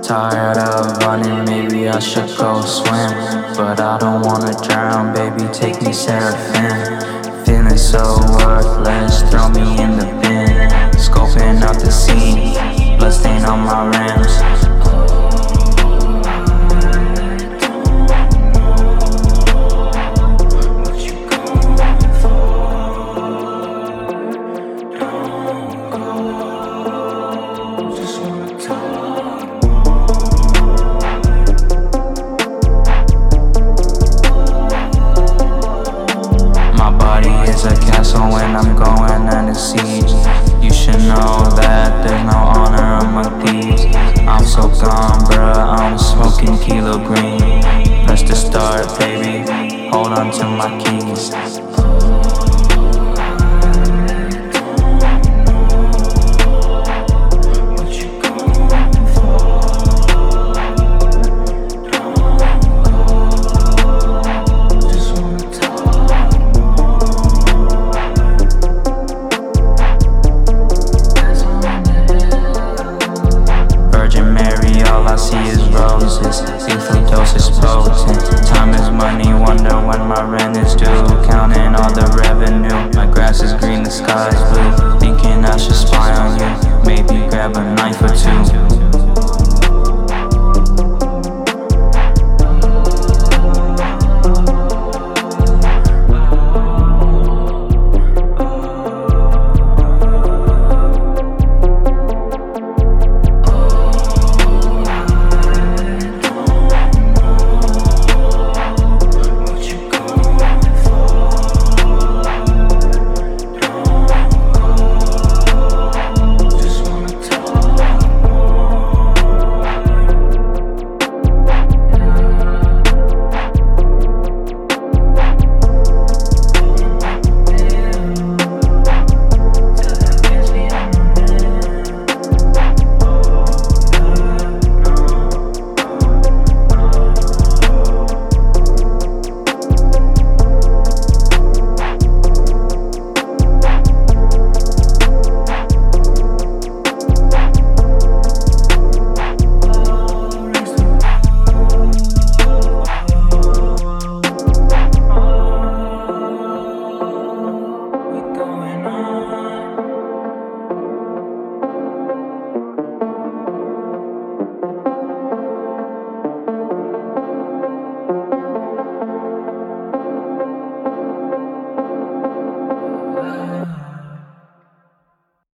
Tired of running, maybe I should go swim. But I don't wanna drown, baby, take me seraphim. Feeling so worthless, throw me in the bin. Scoping out the scene, bloodstain on my rims. It's a castle when I'm going under siege. You should know that there's no honor among thieves. I'm so gone, bruh, I'm smoking kilo green. Press the start, baby, hold on to my keys. All I see is roses, lethal dose is potent. Time is money, wonder when my rent is due. Counting all the revenue, my grass is green, the sky is blue. Thinking I should spy on you, maybe grab a knife or two.